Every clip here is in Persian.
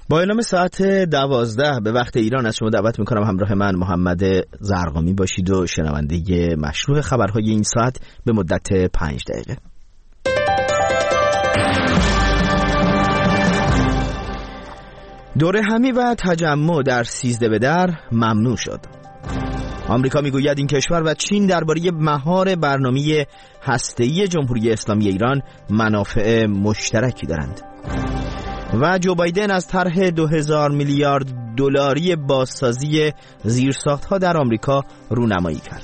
با اعلام ساعت 12 به وقت ایران از شما دعوت میکنم همراه من محمد زرقامی باشید و شنونده مشروع خبرهای این ساعت به مدت 5 دقیقه. دوره همی و تجمع در 13 به در ممنوع شد. آمریکا میگوید این کشور و چین درباره مهار برنامه هسته‌ای جمهوری اسلامی ایران منافع مشترکی دارند. و جو بایدن از طرح 2000 میلیارد دلاری بازسازی زیرساخت‌ها در آمریکا رونمایی کرد.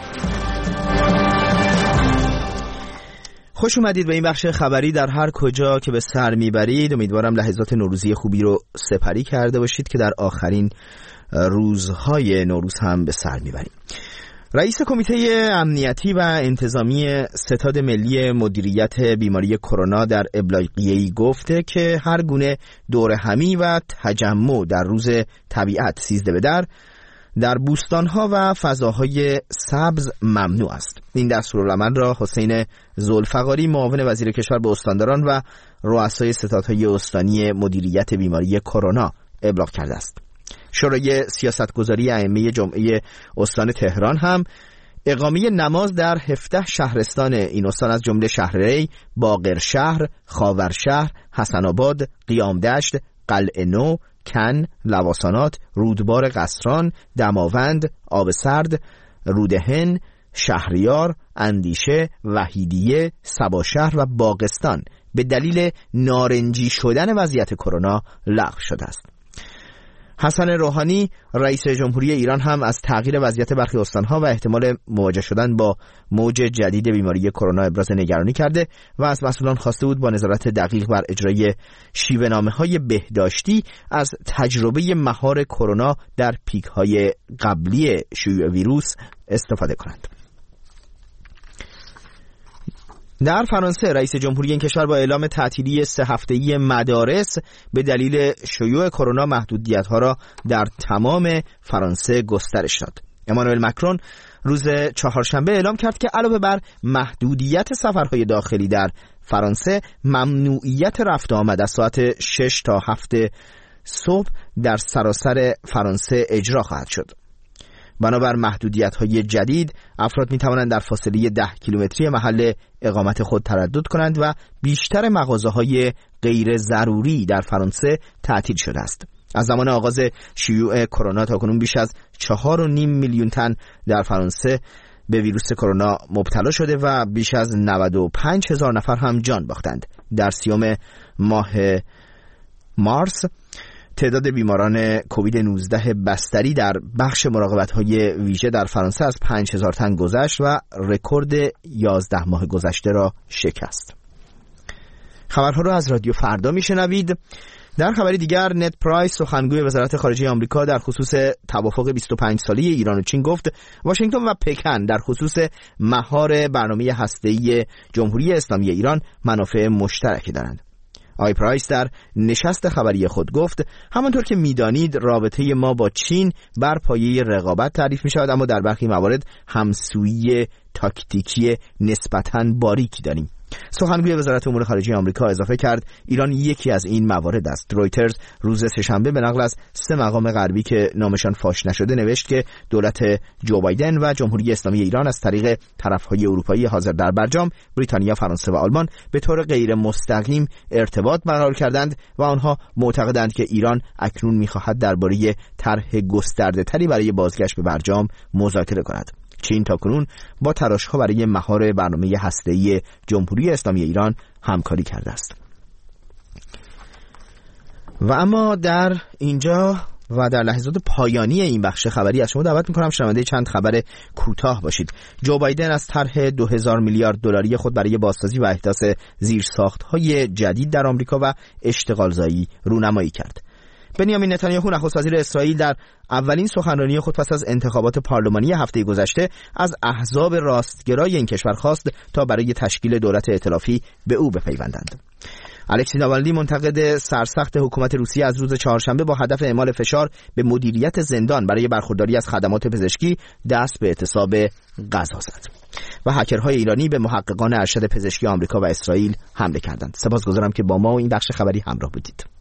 خوش اومدید به این بخش خبری در هر کجا که به سر میبرید. امیدوارم لحظات نوروزی خوبی رو سپری کرده باشید که در آخرین روزهای نوروز هم به سر میبرید. رئیس کمیته امنیتی و انتظامی ستاد ملی مدیریت بیماری کرونا در ابلاغیه‌ای گفته که هر گونه دوره همی و تجمع در روز طبیعت 13 به در بوستان‌ها و فضاهای سبز ممنوع است. این دستورالعمل را حسین ذوالفقاری معاون وزیر کشور به استانداران و رؤسای ستادهای استانی مدیریت بیماری کرونا ابلاغ کرده است. شورای سیاستگذاری ائمه جمعه استان تهران هم اقامه نماز در 17 شهرستان این استان از جمله شهرری، باقرشهر، خاورشهر، حسن‌آباد، قیامدشت، قلعه نو، کن، لواسانات، رودبار قصران، دماوند، آب سرد، رودهن، شهریار، اندیشه، وحیدیه، سباشهر و باغستان به دلیل نارنجی شدن وضعیت کرونا لغو شده است. حسن روحانی رئیس جمهوری ایران هم از تغییر وضعیت برخی استانها و احتمال مواجه شدن با موج جدید بیماری کرونا ابراز نگرانی کرده و از مسئولان خواسته بود با نظارت دقیق بر اجرای شیوه‌نامه‌های بهداشتی از تجربه مهار کرونا در پیک‌های قبلی شیوع ویروس استفاده کنند. در فرانسه رئیس جمهوری این کشور با اعلام تعطیلی 3 هفته‌ای مدارس به دلیل شیوع کرونا محدودیت‌ها را در تمام فرانسه گسترش داد. امانوئل مکرون روز چهارشنبه اعلام کرد که علاوه بر محدودیت سفرهای داخلی در فرانسه، ممنوعیت رفت آمد از ساعت 6 تا 7 صبح در سراسر فرانسه اجرا خواهد شد. بنابر محدودیت‌های جدید، افراد می‌توانند در فاصله 10 کیلومتری محل اقامت خود تردد کنند و بیشتر مغازه‌های غیر ضروری در فرانسه تعطیل شده است. از زمان آغاز شیوع کرونا تاکنون بیش از 4.5 میلیون تن در فرانسه به ویروس کرونا مبتلا شده و بیش از 95,000 نفر هم جان باختند. در 30 ماه مارس تعداد بیماران کووید 19 بستری در بخش مراقبت‌های ویژه در فرانسه از 5,000 تن گذشت و رکورد 11 ماه گذشته را شکست. خبرها را از رادیو فردا میشنوید. در خبری دیگر، نت پرایس سخنگوی وزارت خارجه آمریکا در خصوص توافق 25 ساله ایران و چین گفت واشنگتن و پکن در خصوص مهار برنامه هسته‌ای جمهوری اسلامی ایران منافع مشترکی دارند. آقای پرایس در نشست خبری خود گفت همانطور که میدانید رابطه ما با چین بر پایه رقابت تعریف می شود، اما در برخی موارد همسویی تاکتیکی نسبتاً باریکی داریم. سخنگوی وزارت امور خارجه آمریکا اضافه کرد ایران یکی از این موارد است. رویترز روز سه‌شنبه به نقل از 3 مقام غربی که نامشان فاش نشده نوشت که دولت جو بایدن و جمهوری اسلامی ایران از طریق طرفهای اروپایی حاضر در برجام، بریتانیا، فرانسه و آلمان به طور غیر مستقیم ارتباط برقرار کردند و آنها معتقدند که ایران اکنون می‌خواهد درباره طرح گسترده‌تری برای بازگشت به برجام مذاکره کند. چین تاکنون با تلاش‌ها برای مهار برنامه هسته‌ای جمهوری اسلامی ایران همکاری کرده است. و اما در اینجا و در لحظات پایانی این بخش خبری از شما دعوت می‌کنم شنونده چند خبر کوتاه باشید. جو بایدن از طرح 2000 میلیارد دلاری خود برای بازسازی و احداث زیرساخت‌های جدید در آمریکا و اشتغالزایی رونمایی کرد. بنیامین نتانیاهو نخست وزیر اسرائیل در اولین سخنرانی خود پس از انتخابات پارلمانی هفته گذشته از احزاب راستگرای این کشور خواست تا برای تشکیل دولت ائتلافی به او بپیوندند. الکسی ناوالنی منتقد سرسخت حکومت روسیه از روز چهارشنبه با هدف اعمال فشار به مدیریت زندان برای برخورداری از خدمات پزشکی دست به اعتصاب غذا زد. و هکرهای ایرانی به محققان ارشد پزشکی آمریکا و اسرائیل حمله کردند. سپاسگزارم که با ما و این بخش خبری همراه بودید.